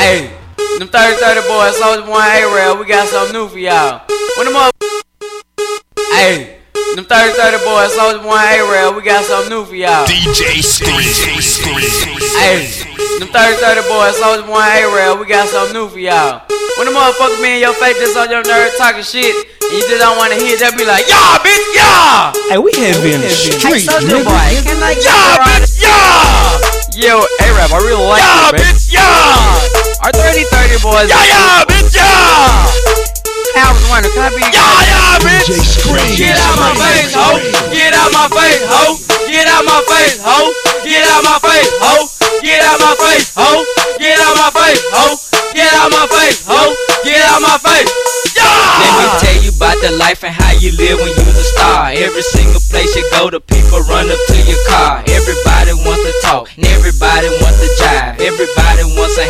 Hey, them 30-30 boys, Soulja Boy and A-Rail, we got something new for y'all. When them up, hey, them 30-30 boys, Soulja Boy and A-Rail, we got something new for y'all. DJ Scream. Hey, them 30-30 boys, Soulja Boy and A-Rail, we got something new for y'all. When the motherfucker be in your face just on your nerve talking shit, and you just don't want to hear, they'll be like, yeah, bitch, yeah! Hey, we heavy in the street. Hey, Soulja Boy, can I get yeah, bitch, yeah! Yo, A-Rap, I really like yeah, you, bitch, yeah! Our 30-30 boys, yeah, bitch, yeah! I was wondering, can I be yeah, bitch! Get out my face, ho! Get out my face, ho! Get out my face, ho! Get out my face, ho! Get out my face, ho! Get out my face, ho! Get out my face, ho! Get out my face! Yeah! Let me tell you about the life and how you live when you're a star. Every single place you go, the people run up to your car. Everybody wants to talk, and everybody wants to jive. Everybody wants a